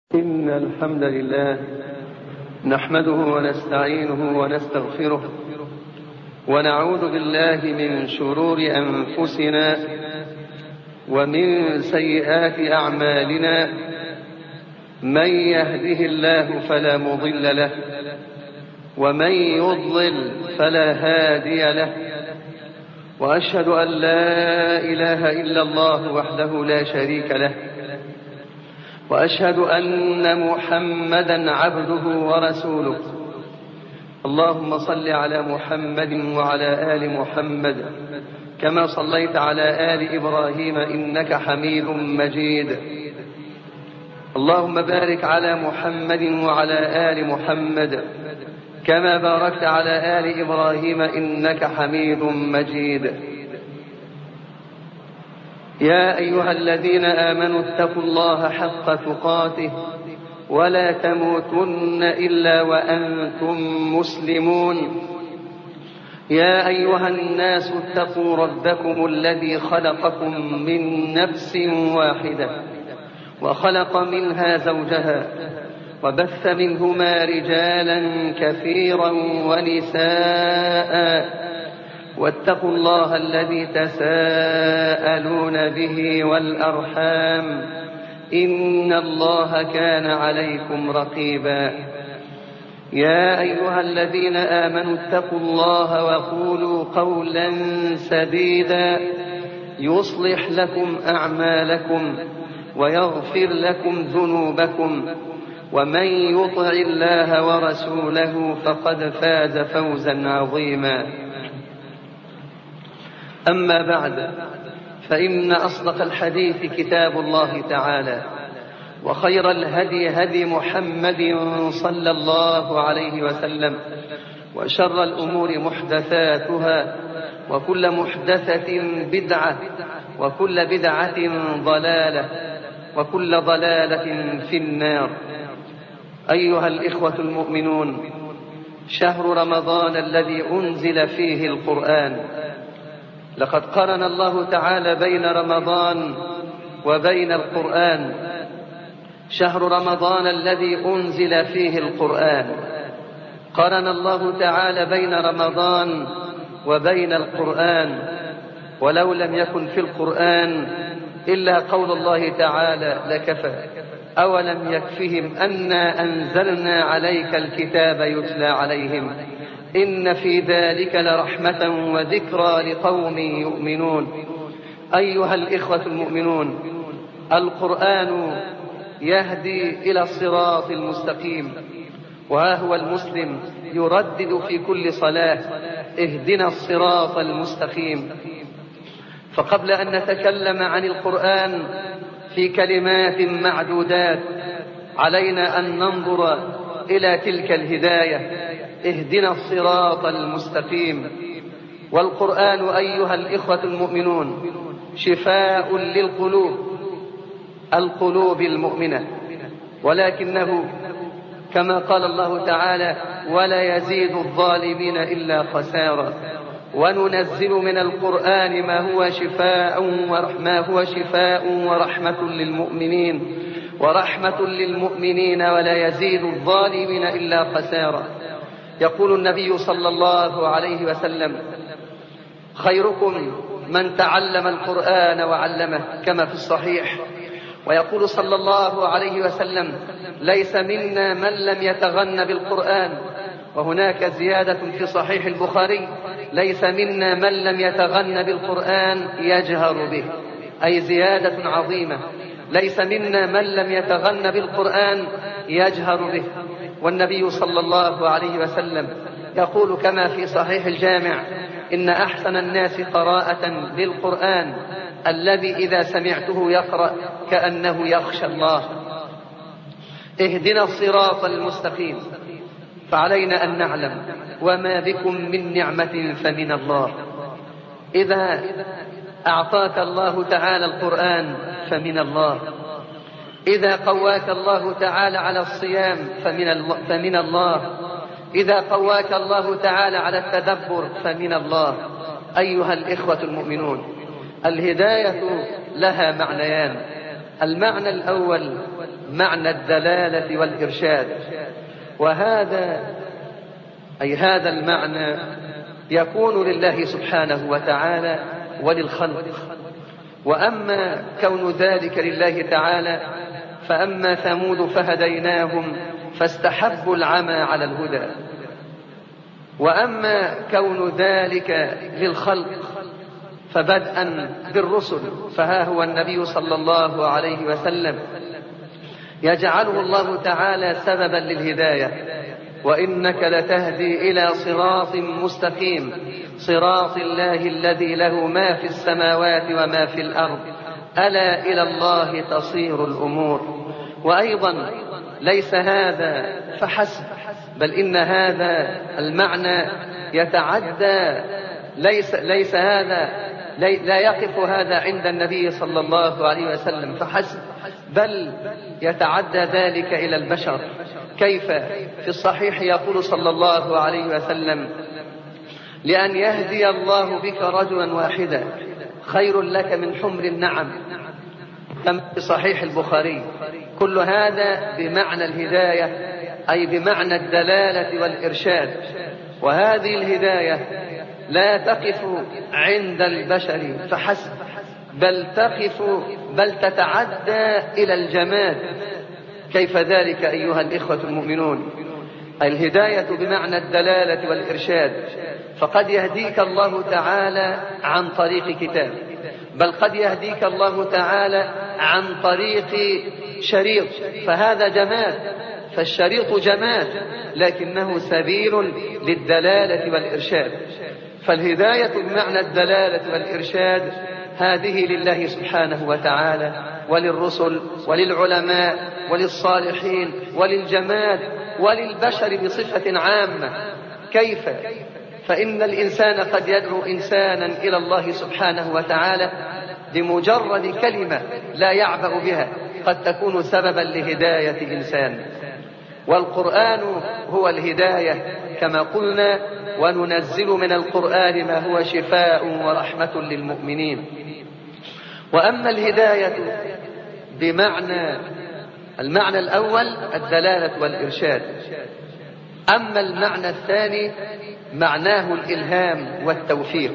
إن الحمد لله نحمده ونستعينه ونستغفره ونعوذ بالله من شرور أنفسنا ومن سيئات أعمالنا. من يهده الله فلا مضل له ومن يضلل فلا هادي له، وأشهد أن لا إله إلا الله وحده لا شريك له، وأشهد أن محمدا عبده ورسوله. اللهم صل على محمد وعلى آل محمد كما صليت على آل إبراهيم إنك حميد مجيد. اللهم بارك على محمد وعلى آل محمد كما باركت على آل إبراهيم إنك حميد مجيد. يا أيها الذين آمنوا اتقوا الله حق تقاته ولا تموتن إلا وأنتم مسلمون. يا أيها الناس اتقوا ربكم الذي خلقكم من نفس واحدة وخلق منها زوجها وبث منهما رجالا كثيرا ونساء، واتقوا الله الذي تساءلون به والأرحام إن الله كان عليكم رقيبا. يا أيها الذين آمنوا اتقوا الله وقولوا قولا سديدا يصلح لكم أعمالكم ويغفر لكم ذنوبكم، ومن يطع الله ورسوله فقد فاز فوزا عظيما. أما بعد، فإن أصدق الحديث كتاب الله تعالى، وخير الهدي هدي محمد صلى الله عليه وسلم، وشر الأمور محدثاتها، وكل محدثة بدعة، وكل بدعة ضلالة، وكل ضلالة في النار. أيها الإخوة المؤمنون، شهر رمضان الذي أنزل فيه القرآن، لقد قرن الله تعالى بين رمضان وبين القرآن. شهر رمضان الذي أنزل فيه القرآن، قرن الله تعالى بين رمضان وبين القرآن. ولو لم يكن في القرآن إلا قول الله تعالى لكفى. أولم يكفهم أنا أنزلنا عليك الكتاب يتلى عليهم إن في ذلك لرحمة وذكرى لقوم يؤمنون. أيها الإخوة المؤمنون، القرآن يهدي إلى الصراط المستقيم، وهو المسلم يردد في كل صلاة اهدنا الصراط المستقيم. فقبل أن نتكلم عن القرآن في كلمات معدودات، علينا أن ننظر إلى تلك الهداية، اهدنا الصراط المستقيم. والقرآن أيها الإخوة المؤمنون شفاء للقلوب، القلوب المؤمنة، ولكنه كما قال الله تعالى ولا يزيد الظالمين إلا خسارا. وننزل من القرآن ما هو شفاء ورحمة للمؤمنين ولا يزيد الظالمين إلا خسارا. يقول النبي صلى الله عليه وسلم خيركم من تعلم القرآن وعلمه، كما في الصحيح. ويقول صلى الله عليه وسلم ليس منا من لم يتغن بالقرآن. وهناك زيادة في صحيح البخاري ليس منا من لم يتغن بالقرآن يجهر به، أي زيادة عظيمة. ليس منا من لم يتغن بالقرآن يجهر به. والنبي صلى الله عليه وسلم يقول كما في صحيح الجامع إن أحسن الناس قراءة بالقرآن الذي إذا سمعته يقرأ كأنه يخشى الله. اهدنا الصراط المستقيم. فعلينا أن نعلم وما بكم من نعمة فمن الله. إذا أعطاك الله تعالى القرآن فمن الله، إذا قواك الله تعالى على الصيام فمن الله، إذا قواك الله تعالى على التدبر فمن الله. أيها الإخوة المؤمنون، الهداية لها معنيان. المعنى الأول معنى الدلالة والإرشاد، وهذا أي هذا المعنى يكون لله سبحانه وتعالى وللخلق. وأما كون ذلك لله تعالى فأما ثمود فهديناهم فاستحبوا العمى على الهدى. وأما كون ذلك للخلق فبدءا بالرسل، فها هو النبي صلى الله عليه وسلم يجعله الله تعالى سببا للهداية، وإنك لتهدي إلى صراط مستقيم، صراط الله الذي له ما في السماوات وما في الأرض، ألا إلى الله تصير الأمور. وأيضا ليس هذا فحسب، بل إن هذا المعنى يتعدى، ليس هذا لا يقف هذا عند النبي صلى الله عليه وسلم فحسب، بل يتعدى ذلك إلى البشر. كيف؟ في الصحيح يقول صلى الله عليه وسلم: لأن يهدي الله بك رجلا واحدا خير لك من حمر النعم، كما في صحيح البخاري. كل هذا بمعنى الهداية، أي بمعنى الدلالة والإرشاد. وهذه الهداية لا تقف عند البشر فحسب، بل تتعدى إلى الجماد. كيف ذلك أيها الإخوة المؤمنون؟ الهداية بمعنى الدلالة والإرشاد، فقد يهديك الله تعالى عن طريق كتاب، بل قد يهديك الله تعالى عن طريق شريط، فهذا جماد، فالشريط جماد لكنه سبيل للدلالة والإرشاد. فالهداية بمعنى الدلالة والإرشاد هذه لله سبحانه وتعالى وللرسل وللعلماء وللصالحين وللجماد وللبشر بصفة عامة. كيف؟ فإن الإنسان قد يدعو إنسانا إلى الله سبحانه وتعالى بمجرد كلمة لا يعبأ بها قد تكون سببا لهداية إنسان. والقرآن هو الهداية كما قلنا: وننزل من القرآن ما هو شفاء ورحمة للمؤمنين. وأما الهداية بمعنى المعنى الأول الدلالة والإرشاد، أما المعنى الثاني معناه الإلهام والتوفيق،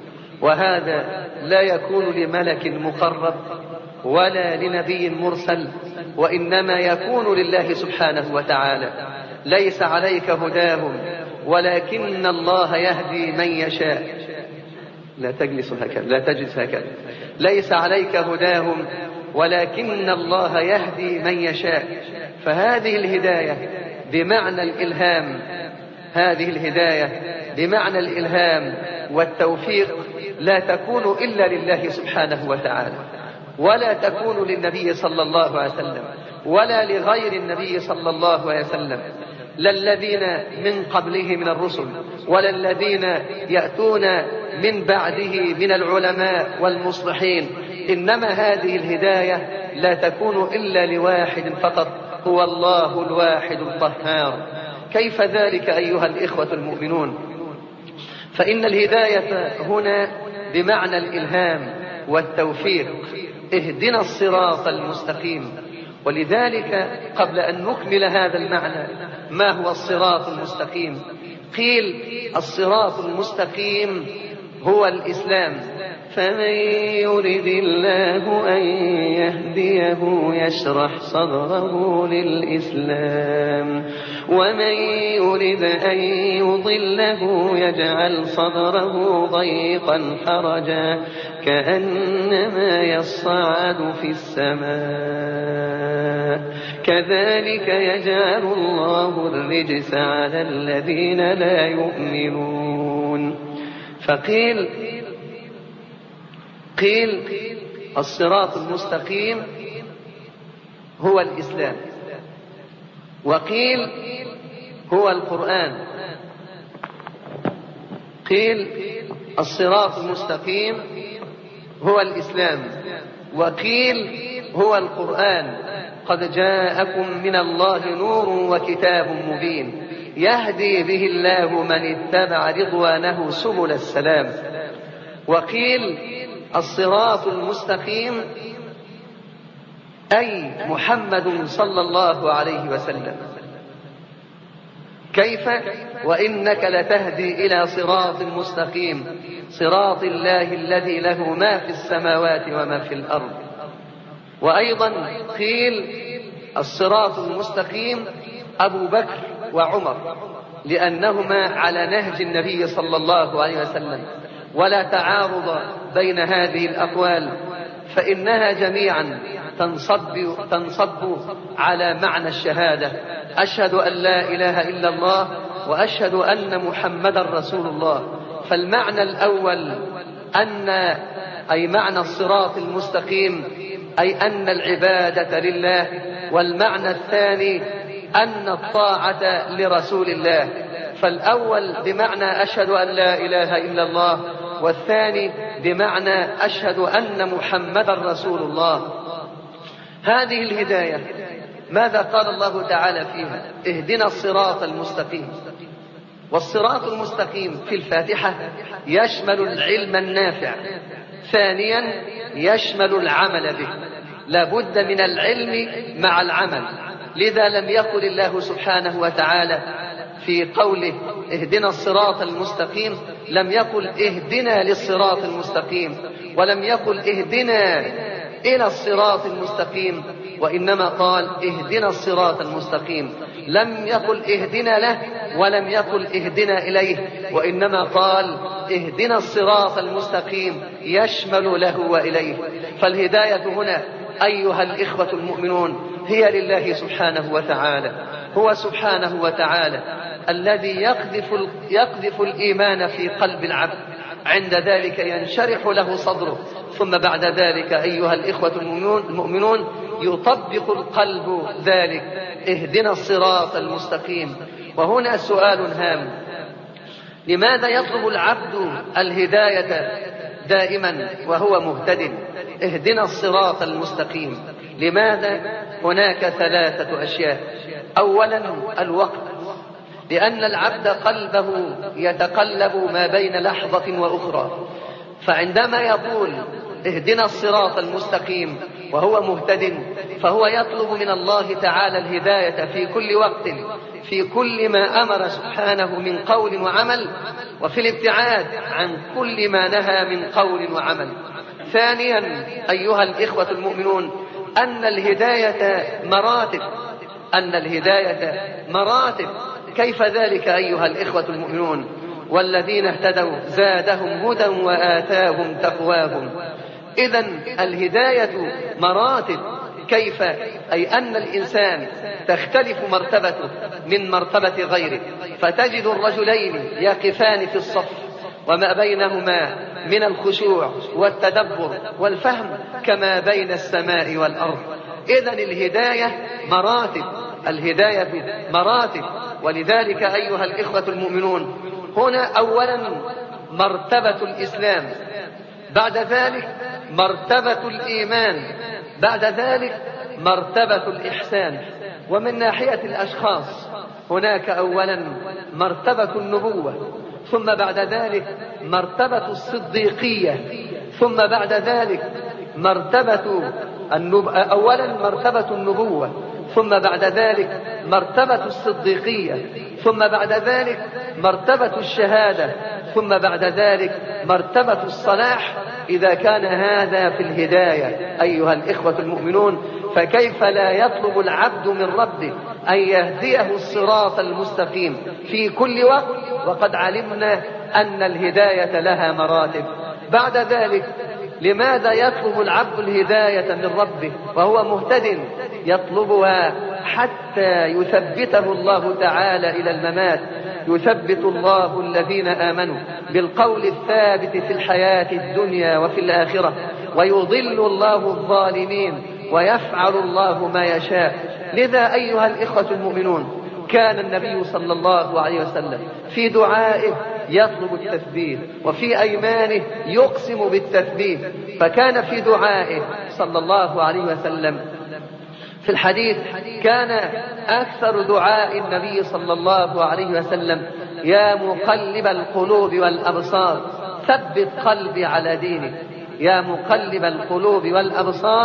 وهذا لا يكون لملك مقرب ولا لنبي مرسل، وإنما يكون لله سبحانه وتعالى. ليس عليك هداهم ولكن الله يهدي من يشاء. لا تجلس هكذا. ليس عليك هداهم ولكن الله يهدي من يشاء. فهذه الهداية بمعنى الإلهام، هذه الهداية بمعنى الإلهام والتوفيق لا تكون إلا لله سبحانه وتعالى، ولا تكون للنبي صلى الله عليه وسلم ولا لغير النبي صلى الله عليه وسلم، لا الذين من قبله من الرسل ولا الذين يأتون من بعده من العلماء والمصلحين. إنما هذه الهداية لا تكون إلا لواحد فقط، هو الله الواحد القهار. كيف ذلك أيها الإخوة المؤمنون؟ فإن الهداية هنا بمعنى الإلهام والتوفيق، اهدنا الصراط المستقيم. ولذلك قبل أن نكمل هذا المعنى، ما هو الصراط المستقيم؟ قيل الصراط المستقيم هو الإسلام. فمن يرد الله أن يهديه يشرح صدره للإسلام، ومن يرد أن يضله يجعل صدره ضيقا حرجا كأنما يصعد في السماء، كذلك يجعل الله الرجس على الذين لا يؤمنون. فقيل الصراط المستقيم هو الإسلام، وقيل هو القرآن. قيل الصراط المستقيم هو الإسلام، وقيل هو القرآن. قد جاءكم من الله نور وكتاب مبين يهدي به الله من اتبع رضوانه سبل السلام. وقيل الصراط المستقيم أي محمد صلى الله عليه وسلم. كيف وإنك لتهدي إلى صراط مستقيم صراط الله الذي له ما في السماوات وما في الأرض. وأيضا قيل الصراط المستقيم أبو بكر وعمر، لأنهما على نهج النبي صلى الله عليه وسلم، ولا تعارض بين هذه الأقوال، فإنها جميعا تنصب على معنى الشهادة: أشهد أن لا إله إلا الله وأشهد أن محمدا رسول الله. فالمعنى الأول أي معنى الصراط المستقيم أي أن العبادة لله، والمعنى الثاني أن الطاعة لرسول الله. فالأول بمعنى أشهد أن لا إله إلا الله، والثاني بمعنى أشهد أن محمدا رسول الله. هذه الهداية ماذا قال الله تعالى فيها؟ اهدنا الصراط المستقيم. والصراط المستقيم في الفاتحة يشمل العلم النافع، ثانيا يشمل العمل به، لا بد من العلم مع العمل. لذا لم يقل الله سبحانه وتعالى في قوله اهدنا الصراط المستقيم، لم يقل اهدنا للصراط المستقيم، ولم يقل اهدنا إلى الصراط المستقيم، وإنما قال اهدنا الصراط المستقيم. لم يقل اهدنا له ولم يقل اهدنا إليه، وإنما قال اهدنا الصراط المستقيم يشمل له وإليه. فالهداية هنا أيها الإخوة المؤمنون هي لله سبحانه وتعالى. هو سبحانه وتعالى الذي يقذف الإيمان في قلب العبد، عند ذلك ينشرح له صدره، ثم بعد ذلك أيها الإخوة المؤمنون يطبق القلب ذلك: اهدنا الصراط المستقيم. وهنا سؤال هام: لماذا يطلب العبد الهداية دائما وهو مهتد؟ اهدنا الصراط المستقيم. لماذا؟ هناك 3 أشياء. أولا الوقت، لأن العبد قلبه يتقلب ما بين لحظة وأخرى، فعندما يقول اهدنا الصراط المستقيم وهو مهتد، فهو يطلب من الله تعالى الهداية في كل وقت، في كل ما أمر سبحانه من قول وعمل، وفي الابتعاد عن كل ما نهى من قول وعمل. ثانيا أيها الإخوة المؤمنون أن الهداية مراتب. كيف ذلك أيها الإخوة المؤمنون؟ والذين اهتدوا زادهم هدى وآتاهم تقواهم. إذن الهداية مراتب. كيف؟ أي أن الإنسان تختلف مرتبته من مرتبة غيره، فتجد الرجلين يقفان في الصف وما بينهما من الخشوع والتدبر والفهم كما بين السماء والأرض. إذن الهداية مراتب. ولذلك أيها الإخوة المؤمنون هنا أولا مرتبة الإسلام، بعد ذلك مرتبة الإيمان، بعد ذلك مرتبة الإحسان. ومن ناحية الأشخاص هناك أولا مرتبة النبوة، ثم بعد ذلك مرتبة الصديقية، ثم بعد ذلك أولا مرتبة النبوة، ثم بعد ذلك مرتبة الصديقية، ثم بعد ذلك مرتبة الشهادة، ثم بعد ذلك مرتبة الصلاح. إذا كان هذا في الهداية أيها الإخوة المؤمنون، فكيف لا يطلب العبد من ربه أن يهديه الصراط المستقيم في كل وقت، وقد علمنا أن الهداية لها مراتب. بعد ذلك لماذا يطلب العبد الهداية من ربه وهو مهتد؟ يطلبها حتى يثبته الله تعالى إلى الممات. يثبت الله الذين آمنوا بالقول الثابت في الحياة الدنيا وفي الآخرة، ويضل الله الظالمين، ويفعل الله ما يشاء. لذا أيها الإخوة المؤمنون كان النبي صلى الله عليه وسلم في دعائه يطلب التثبيت، وفي أيمانه يقسم بالتثبيت. فكان في دعائه صلى الله عليه وسلم في الحديث كان أكثر دعاء النبي صلى الله عليه وسلم: يا مقلب القلوب والأبصار ثبت قلبي على دينك. يا مقلب القلوب والأبصار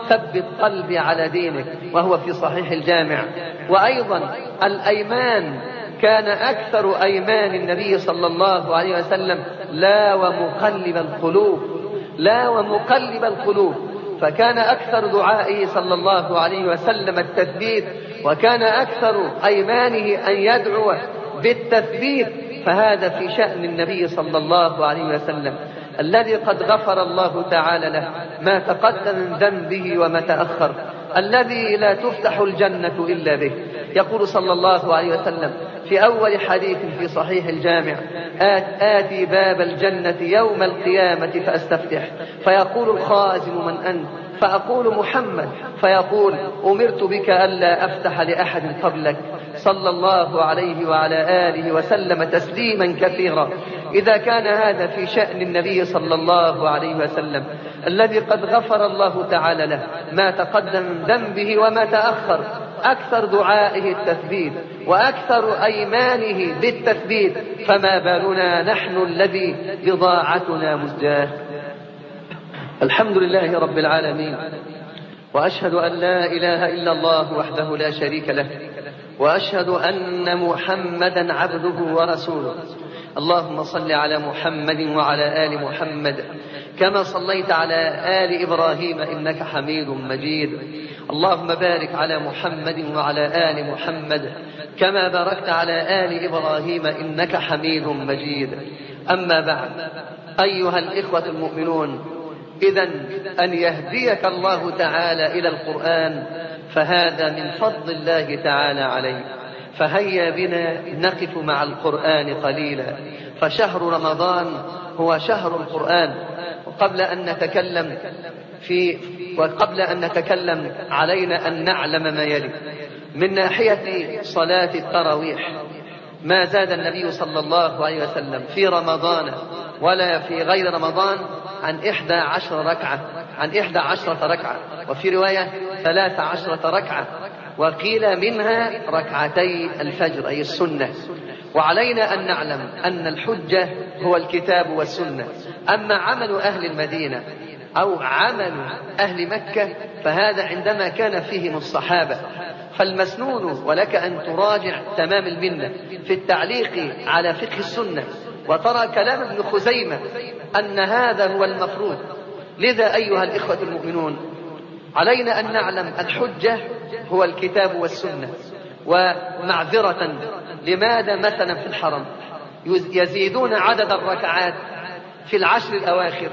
ثبت قلبي على دينك، وهو في صحيح الجامع. وأيضا الأيمان، كان أكثر أيمان النبي صلى الله عليه وسلم لا ومقلب القلوب، لا ومقلب القلوب، فكان أكثر دعائه صلى الله عليه وسلم التثبيت، وكان أكثر أيمانه أن يدعو بالتثبيت. فهذا في شأن النبي صلى الله عليه وسلم الذي قد غفر الله تعالى له ما تقدم من ذنبه وما تأخر، الذي لا تفتح الجنة إلا به. يقول صلى الله عليه وسلم في أول حديث في صحيح الجامع: آتي باب الجنة يوم القيامة فأستفتح، فيقول الخازن: من أنت؟ فأقول: محمد. فيقول: أمرت بك ألا أفتح لأحد قبلك، صلى الله عليه وعلى آله وسلم تسليما كثيرا. إذا كان هذا في شأن النبي صلى الله عليه وسلم الذي قد غفر الله تعالى له ما تقدم من ذنبه وما تأخر، أكثر دعائه التثبيت وأكثر أيمانه بالتثبيت، فما بالنا نحن الذي بضاعتنا مزجاه. الحمد لله رب العالمين، وأشهد أن لا إله إلا الله وحده لا شريك له، وأشهد أن محمدا عبده ورسوله. اللهم صل على محمد وعلى آل محمد كما صليت على آل إبراهيم إنك حميد مجيد. اللهم بارك على محمد وعلى آل محمد كما باركت على آل إبراهيم إنك حميد مجيد. أما بعد، أيها الإخوة المؤمنون، إذن أن يهديك الله تعالى إلى القرآن فهذا من فضل الله تعالى عليك. فهيا بنا نقف مع القرآن قليلا، فشهر رمضان هو شهر القرآن. وقبل أن نتكلم علينا أن نعلم ما يلي. من ناحية صلاة التراويح، ما زاد النبي صلى الله عليه وسلم في رمضان ولا في غير رمضان عن 11 ركعة، وفي رواية 13 ركعة، وقيل منها ركعتي الفجر أي السنة. وعلينا أن نعلم أن الحجة هو الكتاب والسنة. أما عمل أهل المدينة أو عمل أهل مكة فهذا عندما كان فيهم الصحابة. فالمسنون، ولك أن تراجع تمام المنة في التعليق على فقه السنة وترى كلام ابن خزيمة أن هذا هو المفروض. لذا أيها الإخوة المؤمنون، علينا أن نعلم الحجة هو الكتاب والسنة. ومعذرة، لماذا مثلا في الحرم يزيدون عدد الركعات في العشر الأواخر؟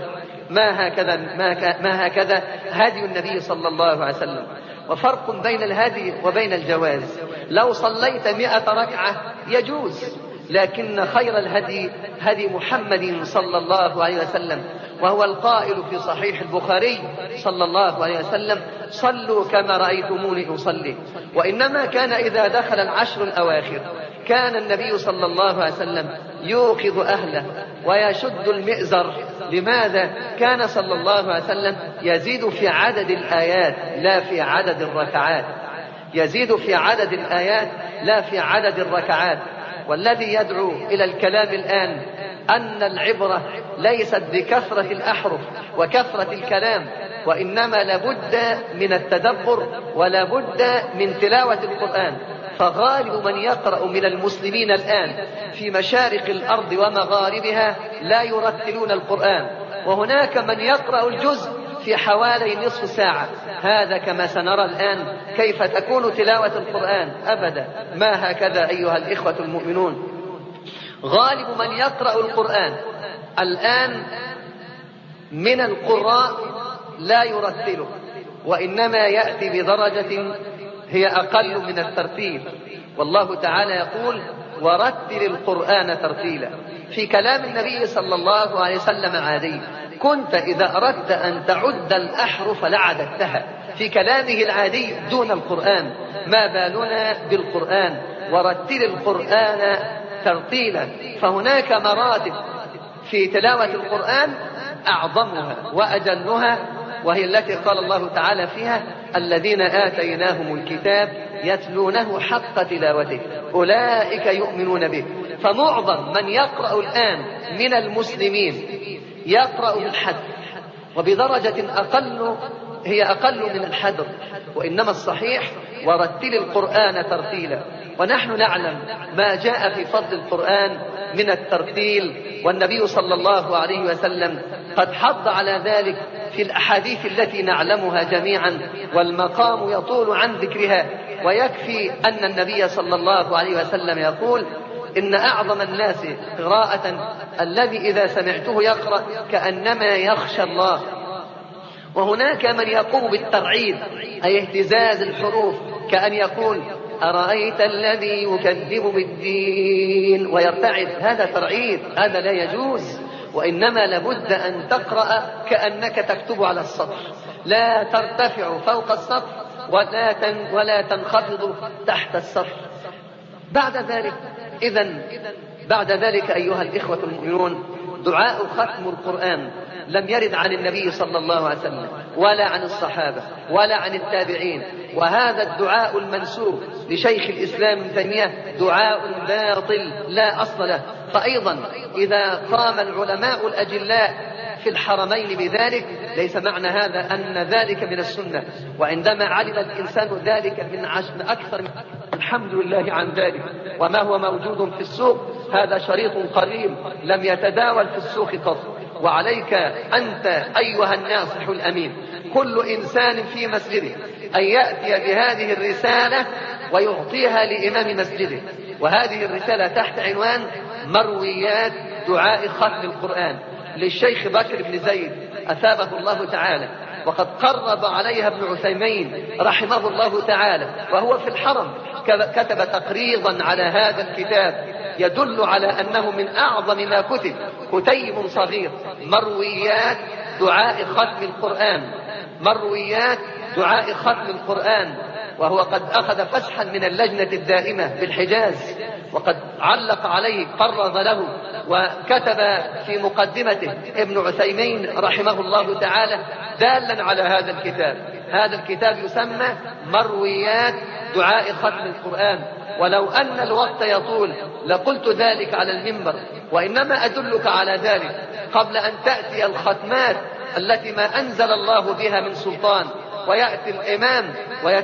ما هكذا هدي النبي صلى الله عليه وسلم. وفرق بين الهدي وبين الجواز. لو صليت 100 ركعة يجوز، لكن خير الهدي هدي محمد صلى الله عليه وسلم، وهو القائل في صحيح البخاري صلى الله عليه وسلم: صلوا كما رأيتموني أصلي. وإنما كان إذا دخل العشر الأواخر كان النبي صلى الله عليه وسلم يوقظ أهله ويشد المئزر. لماذا؟ كان صلى الله عليه وسلم يزيد في عدد الآيات لا في عدد الركعات، يزيد في عدد الآيات لا في عدد الركعات. والذي يدعو إلى الكلام الآن أن العبرة ليست بكثرة الأحرف وكثرة الكلام، وإنما لابد من التدبر ولابد من تلاوة القرآن. فغالب من يقرأ من المسلمين الآن في مشارق الأرض ومغاربها لا يرتلون القرآن، وهناك من يقرأ الجزء في حوالي نصف ساعة. هذا كما سنرى الآن كيف تكون تلاوة القرآن. أبدا ما هكذا أيها الإخوة المؤمنون. غالب من يقرأ القرآن الآن من القراء لا يرتله، وإنما يأتي بدرجة هي أقل من الترتيل. والله تعالى يقول: ورتل القرآن ترتيلا. في كلام النبي صلى الله عليه وسلم عادي، كنت إذا أردت أن تعد الأحرف لعددتها، في كلامه العادي دون القرآن. ما بالنا بالقرآن؟ ورتل القرآن ترتيلا. فهناك مراتب في تلاوة القرآن أعظمها وأجلها، وهي التي قال الله تعالى فيها: الذين آتيناهم الكتاب يتلونه حق تلاوته أولئك يؤمنون به. فمعظم من يقرأ الآن من المسلمين يقرأ بالحد، وبدرجة أقل هي أقل من الحدر، وإنما الصحيح ورتل القرآن ترتيلا. ونحن نعلم ما جاء في فضل القرآن من الترتيل، والنبي صلى الله عليه وسلم قد حض على ذلك في الأحاديث التي نعلمها جميعا، والمقام يطول عن ذكرها. ويكفي أن النبي صلى الله عليه وسلم يقول: إن أعظم الناس قراءة الذي إذا سمعته يقرأ كأنما يخشى الله. وهناك من يقوم بالترعيد، أي اهتزاز الحروف، كأن يقول: أرأيت الذي يكذب بالدين، ويرتعد. هذا ترعيد، هذا لا يجوز. وإنما لابد أن تقرأ كأنك تكتب على السطر، لا ترتفع فوق السطر ولا تنخفض تحت السطر. بعد ذلك أيها الإخوة المؤمنون، دعاء ختم القرآن لم يرد عن النبي صلى الله عليه وسلم ولا عن الصحابة ولا عن التابعين. وهذا الدعاء المنسوب لشيخ الإسلام ابن تيمية دعاء باطل لا أصل له. فأيضا إذا قام العلماء الأجلاء في الحرمين بذلك ليس معنى هذا أن ذلك من السنة. وعندما علم الإنسان ذلك من أكثر، الحمد لله عن ذلك. وما هو موجود في السوق هذا شريط قليل لم يتداول في السوق قط. وعليك أنت أيها الناصح الأمين، كل إنسان في مسجده أن يأتي بهذه الرسالة ويعطيها لإمام مسجده. وهذه الرسالة تحت عنوان مرويات دعاء ختم القرآن للشيخ بكر بن زيد أثابه الله تعالى، وقد قرب عليها ابن عثيمين رحمه الله تعالى وهو في الحرم، كتب تقريضا على هذا الكتاب يدل على أنه من أعظم ما كتب، كتيب صغير، مرويات دعاء ختم القرآن، مرويات دعاء ختم القرآن. وهو قد أخذ فسحا من اللجنة الدائمة بالحجاز، وقد علق عليه، قرض له، وكتب في مقدمته ابن عثيمين رحمه الله تعالى دالا على هذا الكتاب. هذا الكتاب يسمى مرويات دعاء ختم القرآن. ولو أن الوقت يطول لقلت ذلك على المنبر، وإنما أدلك على ذلك قبل أن تأتي الختمات التي ما أنزل الله بها من سلطان، ويأتي الإمام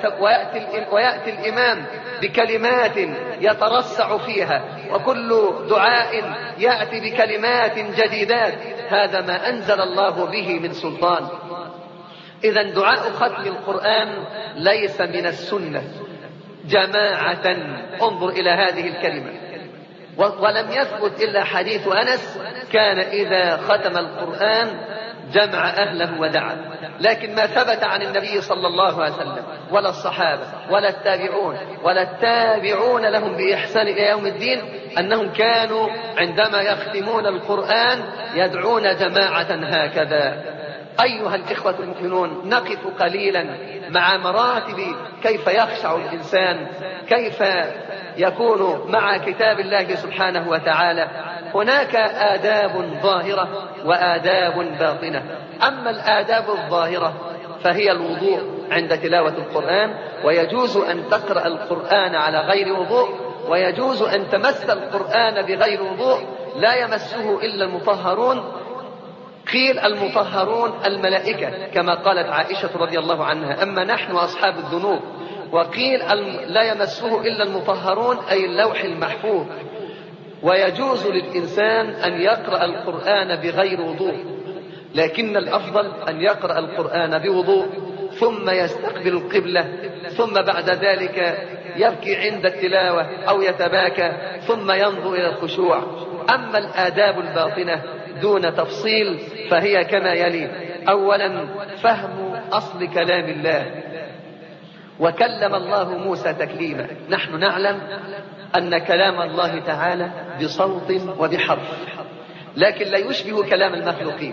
ويأتي الإمام بكلمات يترصع فيها، وكل دعاء يأتي بكلمات جديدات، هذا ما أنزل الله به من سلطان. إذن دعاء ختم القرآن ليس من السنة جماعة. انظر إلى هذه الكلمة. ولم يثبت إلا حديث أنس كان إذا ختم القرآن جمع أهله ودعا، لكن ما ثبت عن النبي صلى الله عليه وسلم ولا الصحابة ولا التابعون ولا التابعون لهم بإحسان إلى يوم الدين أنهم كانوا عندما يختمون القرآن يدعون جماعة هكذا. أيها الإخوة المؤمنون، نقف قليلا مع مراتب كيف يخشع الإنسان، كيف يكون مع كتاب الله سبحانه وتعالى. هناك آداب ظاهرة وآداب باطنة. أما الآداب الظاهرة فهي الوضوء عند تلاوة القرآن، ويجوز أن تقرأ القرآن على غير وضوء، ويجوز أن تمس القرآن بغير وضوء، لا يمسه إلا المطهرون. قيل المطهرون الملائكة كما قالت عائشة رضي الله عنها، أما نحن أصحاب الذنوب. وقيل لا يمسه إلا المطهرون أي اللوح المحفوظ. ويجوز للإنسان أن يقرأ القرآن بغير وضوء، لكن الأفضل أن يقرأ القرآن بوضوء ثم يستقبل القبلة، ثم بعد ذلك يبكي عند التلاوة أو يتباكى ثم ينظر إلى الخشوع. أما الآداب الباطنة دون تفصيل فهي كما يلي: أولا فهم أصل كلام الله، وكلم الله موسى تكليما. نحن نعلم أن كلام الله تعالى بصوت وبحرف، لكن لا يشبه كلام المخلوقين.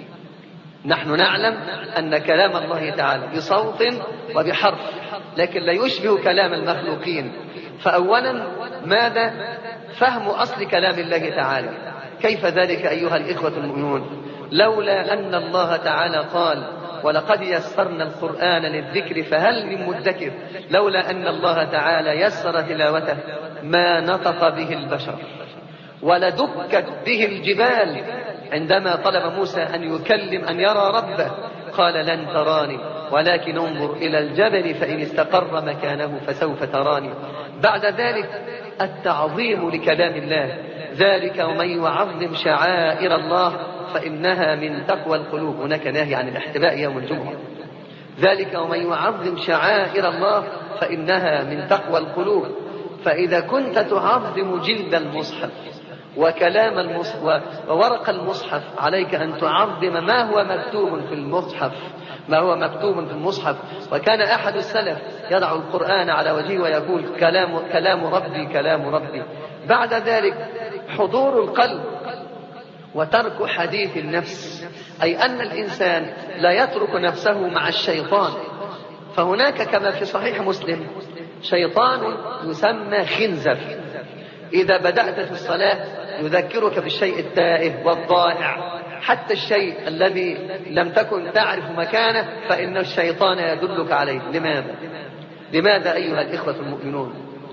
نحن نعلم أن كلام الله تعالى بصوت وبحرف، لكن لا يشبه كلام المخلوقين. فأولا ماذا؟ فهم أصل كلام الله تعالى. كيف ذلك أيها الإخوة المؤمنون؟ لولا أن الله تعالى قال: ولقد يسرنا القرآن للذكر فهل من مدكر، لولا أن الله تعالى يسر تلاوته ما نطق به البشر ولدكت به الجبال. عندما طلب موسى أن يكلم أن يرى ربه قال: لن تراني ولكن انظر إلى الجبل فإن استقر مكانه فسوف تراني. بعد ذلك التعظيم لكلام الله، ذلك ومن يعظم شعائر الله فإنها من تقوى القلوب. هناك نهي عن الاحتباء يوم الجمعة. ذلك ومن يعظم شعائر الله فإنها من تقوى القلوب. فإذا كنت تعظم جلد المصحف وكلام المصحف وورق المصحف، عليك أن تعظم ما هو مكتوب في المصحف، ما هو مكتوب في المصحف. وكان أحد السلف يضع القرآن على وجهه ويقول كلام ربي كلام ربي. بعد ذلك حضور القلب وترك حديث النفس، أي أن الإنسان لا يترك نفسه مع الشيطان. فهناك كما في صحيح مسلم شيطان يسمى خنزب، إذا بدأت في الصلاة يذكرك بالشيء التائه والضائع، حتى الشيء الذي لم تكن تعرف مكانه فإن الشيطان يدلك عليه. لماذا أيها الإخوة المؤمنون؟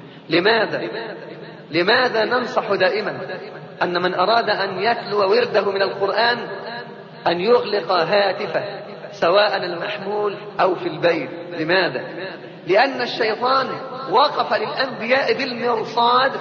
لماذا ننصح دائما أن من أراد أن يتلو ورده من القرآن أن يغلق هاتفه سواء المحمول أو في البيت؟ لماذا؟ لأن الشيطان وقف للأنبياء بالمرصاد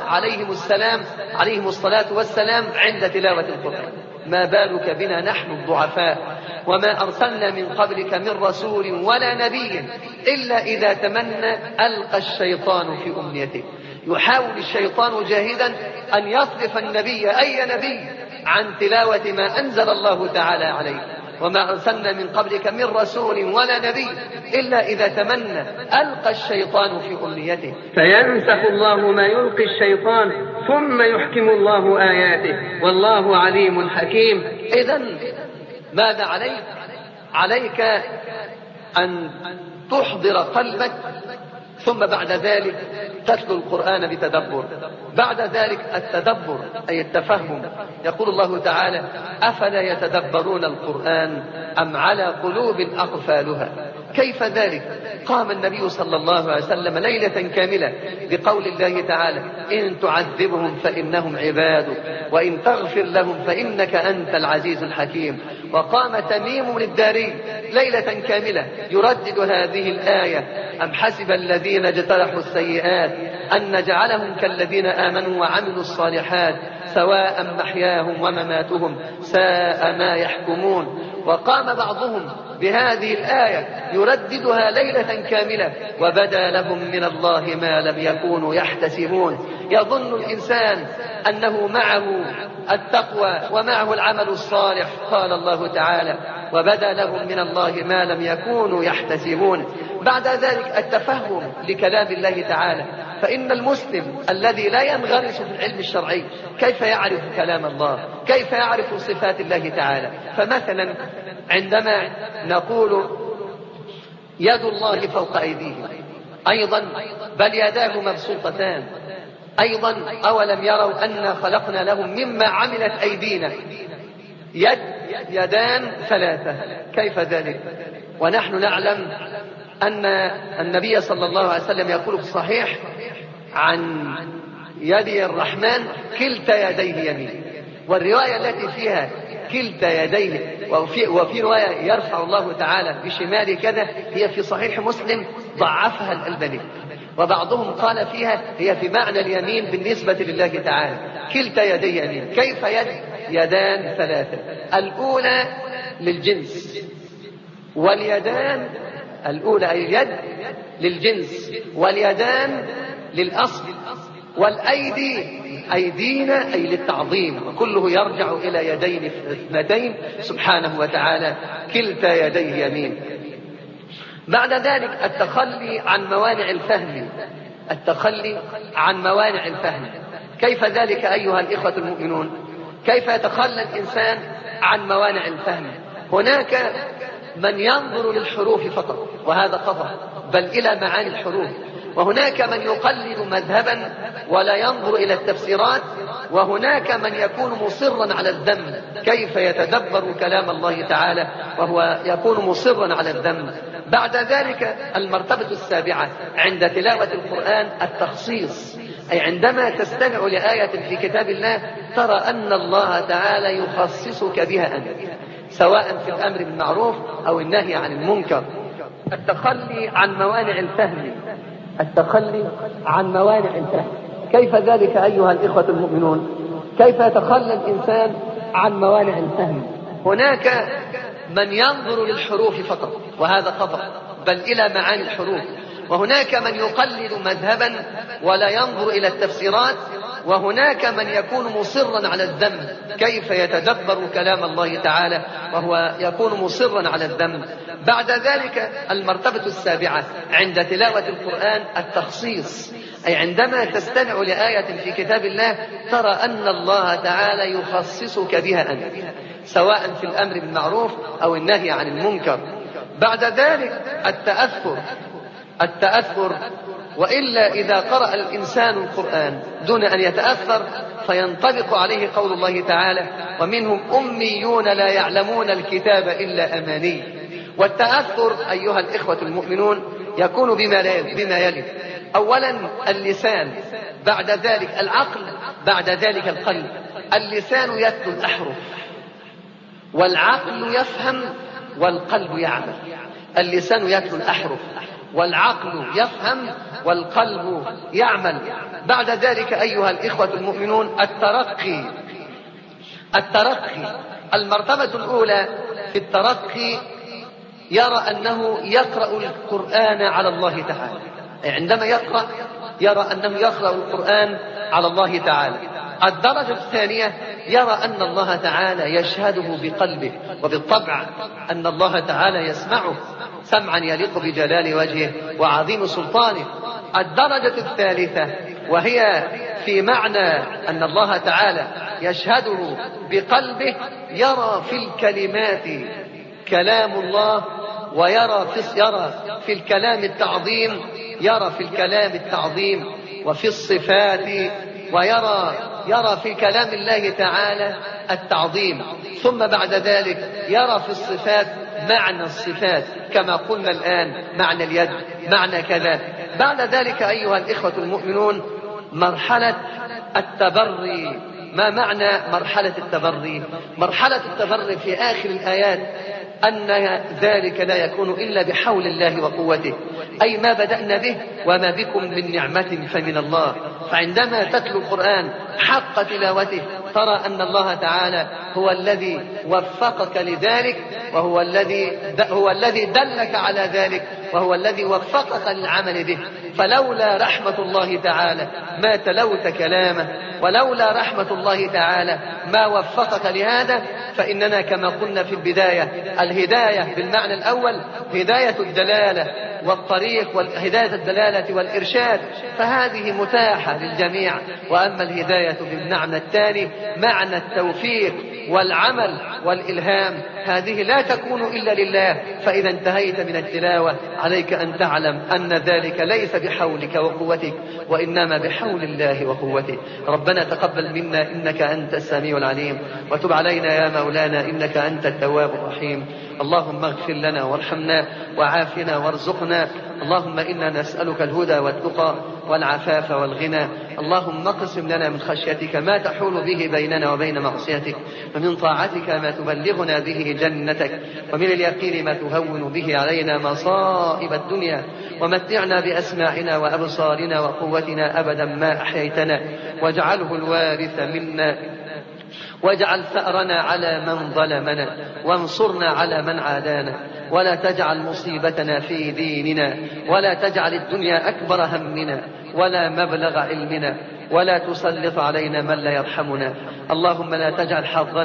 عليهم الصلاة والسلام عند تلاوة القرآن. ما بالك بنا نحن الضعفاء؟ وما أرسلنا من قبلك من رسول ولا نبي إلا إذا تمنى ألقى الشيطان في أمنيته. يحاول الشيطان جاهدا أن يصرف النبي أي نبي عن تلاوة ما أنزل الله تعالى عليه. وما أرسلنا من قبلك من رسول ولا نبي إلا إذا تمنى ألقى الشيطان في أمنيته فينسخ الله ما يلقي الشيطان ثم يحكم الله آياته والله عليم حكيم. إذن ماذا عليك؟ عليك أن تحضر قلبك، ثم بعد ذلك تتلو القرآن بتدبر. بعد ذلك التدبر أي التفهم. يقول الله تعالى: أفلا يتدبرون القرآن أم على قلوب أقفالها؟ كيف ذلك؟ قام النبي صلى الله عليه وسلم ليلة كاملة بقول الله تعالى: إن تعذبهم فإنهم عبادك وإن تغفر لهم فإنك أنت العزيز الحكيم. وقام تميم الداري ليلة كاملة يردد هذه الآية: أم حسب الذين اجترحوا السيئات أن نجعلهم كالذين آمنوا وعملوا الصالحات سواء محياهم ومماتهم ساء ما يحكمون. وقام بعضهم بهذه الآية يرددها ليلة كاملة: وبدا لهم من الله ما لم يكونوا يحتسبون. يظن الإنسان أنه معه التقوى ومعه العمل الصالح. قال الله تعالى: وبدا لهم من الله ما لم يكونوا يحتسبون. بعد ذلك التفهم لكلام الله تعالى. فإن المسلم الذي لا ينغرس في العلم الشرعي كيف يعرف كلام الله؟ كيف يعرف صفات الله تعالى؟ فمثلا عندما نقول يد الله فوق أيديهم، أيضا بل يداه مبسوطتان، أيضا أولم يروا أنا خلقنا لهم مما عملت أيدينا يدان ثلاثة. كيف ذلك؟ ونحن نعلم أن النبي صلى الله عليه وسلم يقول في الصحيح عن يد الرحمن: كلتا يديه يمين. والرواية التي فيها كلتا يديه وفي رواية يرفع الله تعالى بشماله كذا هي في صحيح مسلم ضعفها الألباني. وبعضهم قال فيها هي في معنى اليمين بالنسبة لله تعالى: كلتا يديه يمين. كيف يدان ثلاثة؟ الأولى للجنس، واليدان الأولى أي اليد للجنس، واليدان للأصل، والأيدي أيدينا أي للتعظيم، وكله يرجع إلى يدين اثنتين سبحانه وتعالى: كلتا يديه يمين. بعد ذلك التخلي عن موانع الفهم. التخلي عن موانع الفهم كيف ذلك أيها الإخوة المؤمنون؟ كيف يتخلى الإنسان عن موانع الفهم؟ هناك من ينظر للحروف فقط وهذا خطأ، بل إلى معاني الحروف. وهناك من يقلد مذهبا ولا ينظر إلى التفسيرات. وهناك من يكون مصرا على الذم. كيف يتدبر كلام الله تعالى وهو يكون مصرا على الذم؟ بعد ذلك المرتبة السابعة عند تلاوة القرآن التخصيص، أي عندما تستمع لآية في كتاب الله ترى أن الله تعالى يخصصك بها أنت، سواء في الأمر بالمعروف أو النهي عن المنكر. التخلي عن موانع الفهم. التخلي عن موانع الفهم، كيف ذلك أيها الإخوة المؤمنون؟ كيف يتخلى الإنسان عن موانع الفهم؟ هناك من ينظر للحروف فقط، وهذا خطأ، بل إلى معاني الحروف. وهناك من يقلد مذهبا ولا ينظر إلى التفسيرات. وهناك من يكون مصرا على الذنب، كيف يتدبر كلام الله تعالى وهو يكون مصرا على الذنب. بعد ذلك المرتبة السابعة عند تلاوة القرآن التخصيص، أي عندما تستمع لآية في كتاب الله ترى أن الله تعالى يخصصك بها أنت، سواء في الأمر بالمعروف أو النهي عن المنكر. بعد ذلك التأثر، وإلا إذا قرأ الإنسان القرآن دون أن يتأثر فينطبق عليه قول الله تعالى: ومنهم أميون لا يعلمون الكتاب إلا أماني. والتأثر أيها الإخوة المؤمنون يكون بما يلي: أولا اللسان، بعد ذلك العقل، بعد ذلك القلب. اللسان يتلو الأحرف، والعقل يفهم، والقلب يعمل. اللسان يتلو الأحرف، والعقل يفهم، والقلب يعمل. بعد ذلك أيها الإخوة المؤمنون الترقي. المرتبة الأولى في الترقي يرى أنه يقرأ القرآن على الله تعالى، عندما يقرأ يرى أنه يقرأ القرآن على الله تعالى. الدرجة الثانية يرى أن الله تعالى يشهده بقلبه، وبالطبع أن الله تعالى يسمعه سمعا يليق بجلال وجهه وعظيم سلطانه. الدرجة الثالثة وهي في معنى أن الله تعالى يشهده بقلبه، يرى في الكلمات كلام الله، ويرى في الكلام التعظيم، يرى في الكلام التعظيم وفي الصفات، يرى في كلام الله تعالى التعظيم. ثم بعد ذلك يرى في الصفات معنى الصفات، كما قلنا الآن معنى اليد، معنى كذا. بعد ذلك أيها الإخوة المؤمنون مرحلة التبري. ما معنى مرحلة التبري؟ مرحلة التبري في آخر الآيات أن ذلك لا يكون إلا بحول الله وقوته، أي ما بدأنا به وما بكم من نعمة فمن الله. فعندما تتلو القرآن حق تلاوته ترى أن الله تعالى هو الذي وفقك لذلك، وهو الذي دلك على ذلك، وهو الذي وفقك للعمل به. فلولا رحمة الله تعالى ما تلوت كلامه، ولولا رحمة الله تعالى ما وفقك لهذا. فإننا كما قلنا في البداية الهداية بالمعنى الأول هداية الدلالة والطريق، وهداية الدلالة والإرشاد، فهذه متاحة للجميع. وأما الهداية بالمعنى الثاني معنى التوفيق والعمل والإلهام، هذه لا تكون إلا لله. فإذا انتهيت من التلاوة عليك أن تعلم أن ذلك ليس بحولك وقوتك، وإنما بحول الله وقوته. ربنا تقبل منا إنك أنت السميع العليم، وتب علينا يا مولانا إنك أنت التواب الرحيم. اللهم اغفر لنا وارحمنا وعافنا وارزقنا. اللهم إنا نسألك الهدى والتقى والعفاف والغنى. اللهم اقسم لنا من خشيتك ما تحول به بيننا وبين معصيتك، ومن طاعتك ما تبلغنا به جنتك، ومن اليقين ما تهون به علينا مصائب الدنيا. ومتعنا بأسماعنا وأبصارنا وقوتنا أبدا ما أحييتنا، واجعله الوارث منا، واجعل ثأرنا على من ظلمنا، وانصرنا على من عادانا، ولا تجعل مصيبتنا في ديننا، ولا تجعل الدنيا أكبر همنا ولا مبلغ علمنا، ولا تسلط علينا من لا يرحمنا. اللهم لا تجعل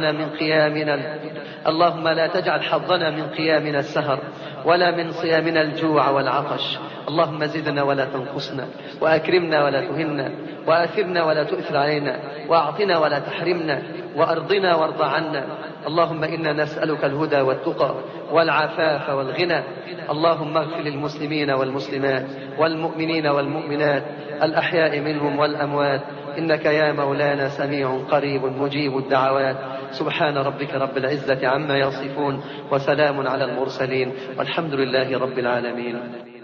حظنا من قيامنا السهر، ولا من صيامنا الجوع والعطش. اللهم زدنا ولا تنقصنا، وأكرمنا ولا تهنا، وآثرنا ولا تؤثر علينا، وأعطنا ولا تحرمنا، وأرضنا وارض عنا. اللهم إنا نسألك الهدى والتقى والعفاف والغنى. اللهم اغفر للمسلمين والمسلمات والمؤمنين والمؤمنات الأحياء منهم والأموات، إنك يا مولانا سميع قريب مجيب الدعوات. سبحان ربك رب العزة عما يصفون، وسلام على المرسلين، والحمد لله رب العالمين.